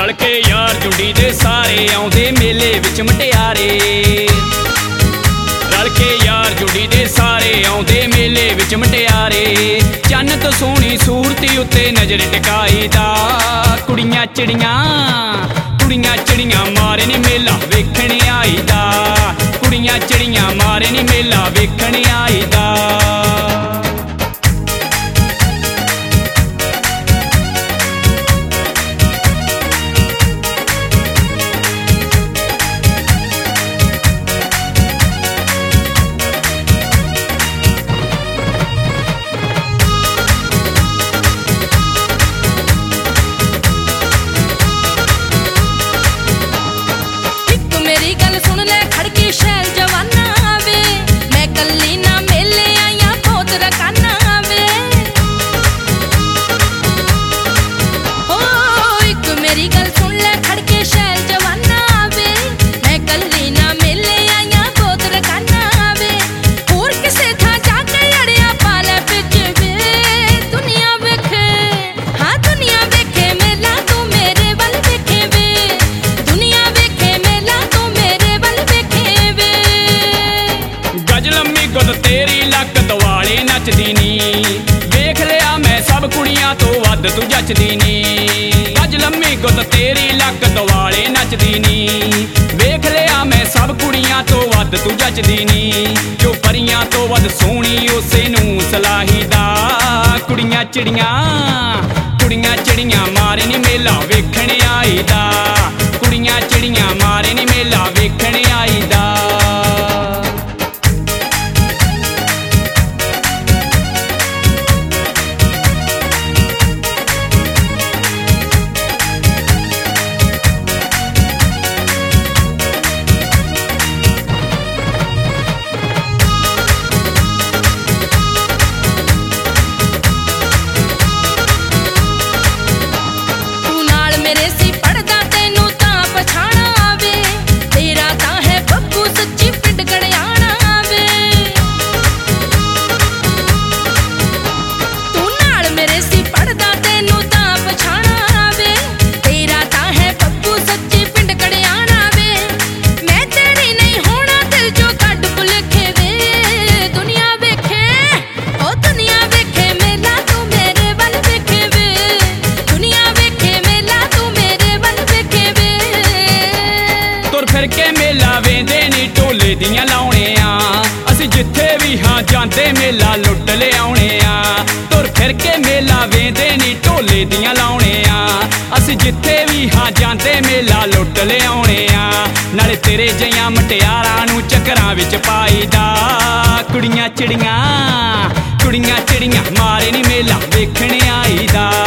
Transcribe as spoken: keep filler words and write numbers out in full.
रल के यार जुड़ी दे सारे आउंदे मेले विच मटियारे। रल के यार जुड़ी दे सारे आउंदे मेले विच मटियारे। चन्न तो सोहनी सूरती उत्ते नज़र टिकाई दा। कुड़ियां चिड़ियां कुड़ियां चिड़ियां मारे नी मेला वेखण आई दा। कुड़ियां चिड़ियां मारे नी मेला वेखण आई दा। तेरी लक दवाले नचदी नी वेख लिया मैं सब कुड़ियां तो वध तू जचदी नी। अज लम्मी गुत तेरी लक दवाले नचदी नी वेख लिया मैं सब कुड़ियां तो वध तू जचदी नी। जो परियां तो वध सोहनी उसे नूं सलाही दा। कुड़ियां चिड़ियां कुड़ियां चिड़ियां मारे नी मेला वेखण आई दा। कुड़ियां चिड़ियां मारे नी मेला वेखण आई दा। फिर के मेला वेंदे नी ढोले दियां लाउणे आ। असीं जिथे भी हाँ जांदे मेला लुट ले आउणे आ। तुर फिर के मेला वेंदे नी ढोले दियां लाउणे आ। असीं जिथे भी हाँ जांदे मेला लुट ले आउणे आ। नाले तेरे जिहियां मटियारां नूं चक्करां विच पाई दा। कुड़ियां चिड़ियां कुड़ियां चिड़ियां मारे नी मेला वेखण आई दा।